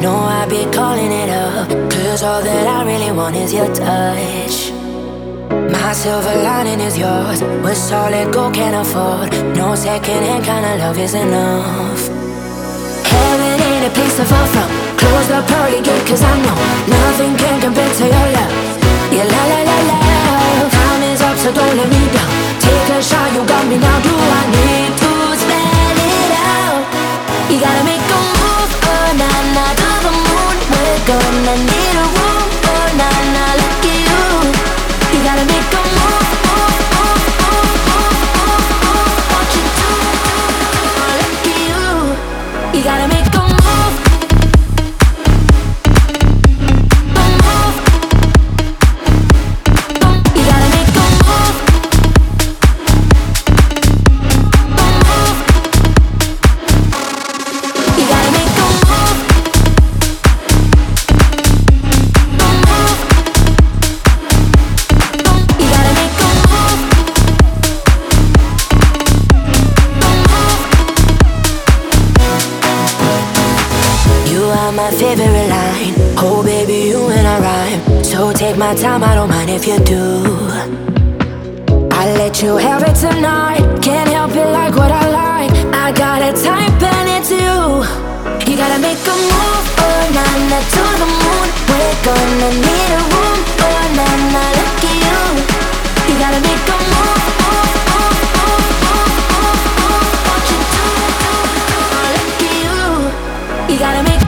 know I be calling it up, 'cause all that I really want is your touch. My silver lining is yours. We're solid gold, can't afford. No second-hand kind of love is enough. Heaven ain't a place to fall from. Close the pearly gate, 'cause I know nothing can compare to your love. Yeah, la la la la. Time is up, so don't let me down. Take a shot, you got me now. Do I need to spell it out? You gotta make a move, oh na na, to the moon. We're gonna need a room, oh na na, look at you. You gotta make a move, move, move, move, move, move, move. What you do? Look at you. You gotta make a move. My favorite line, oh baby, you and I rhyme. So take my time, I don't mind if you do. I let you have it tonight. Can't help it, like what I like. I got a type and it's you. You gotta make a move, oh na na, to the moon. We're gonna need a room, oh na na, look at you. You gotta make a move, move, move, move, move, move, move. What you do? Look at you. You gotta make